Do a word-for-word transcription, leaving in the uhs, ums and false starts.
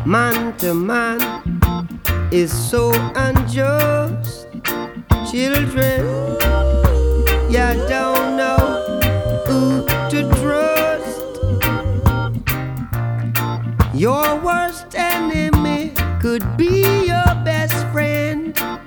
man to man is so unjust. Children, you don't know who to trust. Your worst enemy could be your best friend.